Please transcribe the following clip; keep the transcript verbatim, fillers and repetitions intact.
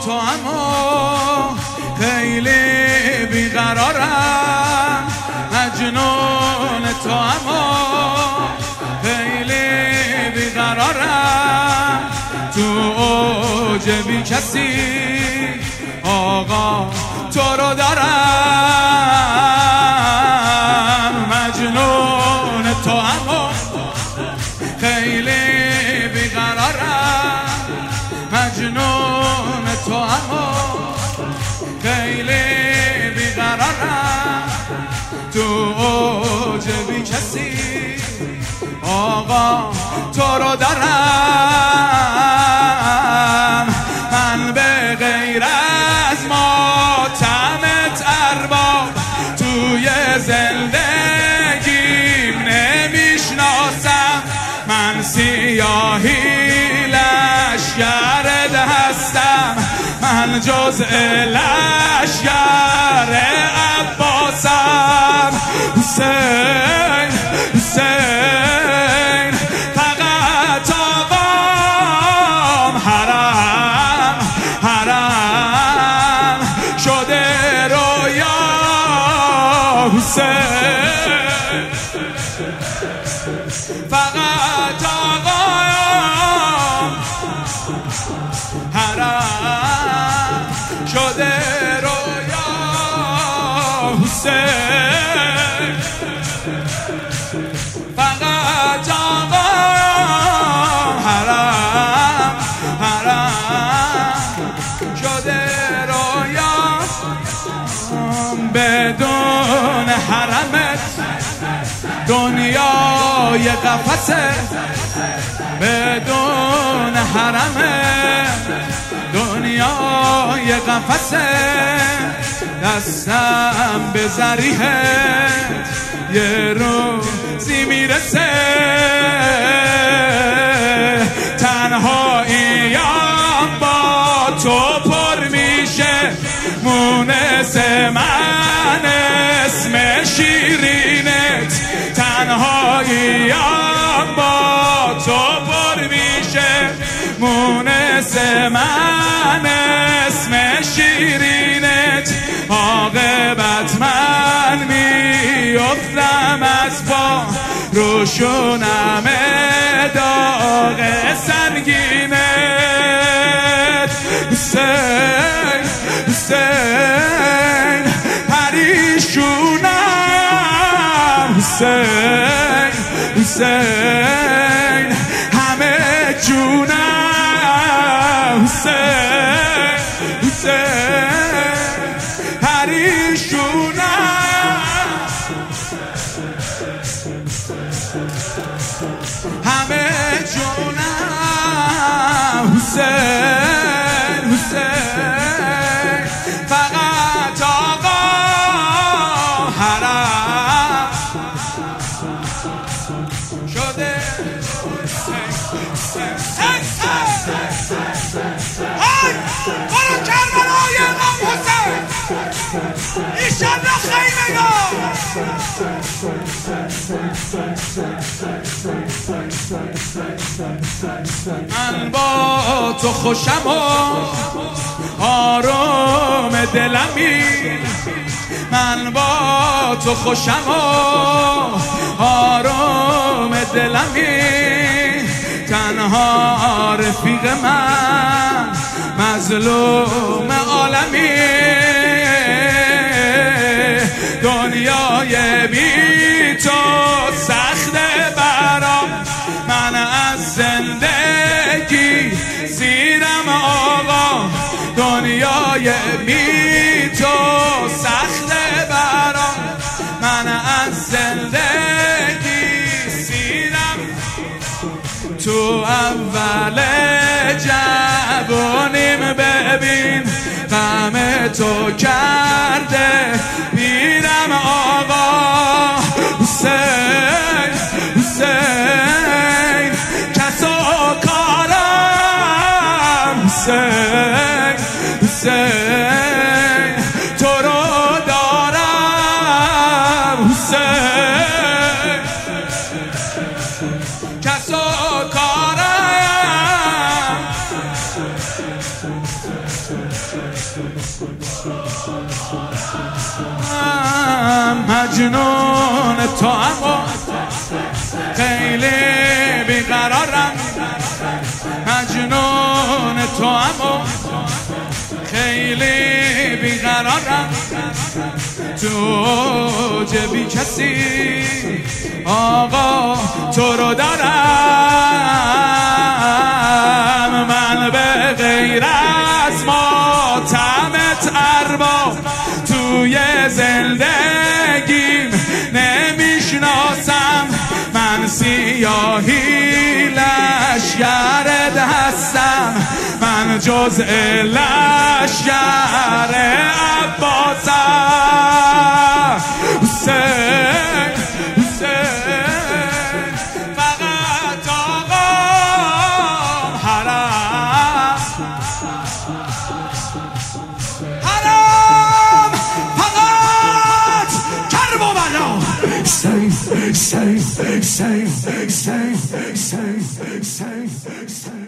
تو اما خیلی بیقرارم، مجنون تو اما خیلی بیقرارم، تو اوج بی کسی آقا تو رو دارم، مجنون تو اما خیلی بیقرارم، مجنون تو اما خیلی بیقرارم، تو اوج بی کسی آقا تو رو دارم. من به غیر از ماتمت ارباب توی زندگیم نمیشناسم، من سیاهی لشگرت هستم، من جزء لشگر عباسم. حسین حسین فقط آقام حرم حرم شده رویا، حسین فقط آقام حرم شده رویا، حسین فقط آقام حرم حرم شده رویا، بدون حرمت دنیای قفسه، بدون حرمت دنیای قفسه، دستم به ذریحت یه روزی میرسه، تنهاییم با تو پر میشه، مونس من اسم شیرینت، تنهاییم با تو پر میشه، مونس من اسم شیرینت، عاقبت من میفتم از پا روشونم داغ سنگینت، حسین حسین پریشونم، حسین حسین همه جونم، حسین حسین پریشونم، همه جونم، حسین حسین فقط آقا حرم شده. های برو کربلای امام حسین، ایشالله خیمه یا من با تو خوشم و آروم دلمی، من با تو خوشم و آروم دلمی، تنها رفیق من مظلوم عالمی، دنیای بی تو سخت برام، من از زندگی سیرم آقا، دنیای بی تو سخت برام، من از زندگی سیرم، تو اول جوانیم ببین غم تو کرده پیرم آقا، حسین حسین کس و کارم، حسین حسین تو رو دارم، حسین کس و کارم مجنون تو اما خیلی بیقرارم مجنون تو اما خیلی بیقرارم تو جبی کسی آقا تو رو دارم من به غیر از ماتمت ارباب توی زندگیم نمیشناسم من سیاهی لشگرت هستم من جزء لشگر عباسم حسین حسین فقط آقام حرم حرم فقط کرب و بلا Same, same, same, same, same, same, same.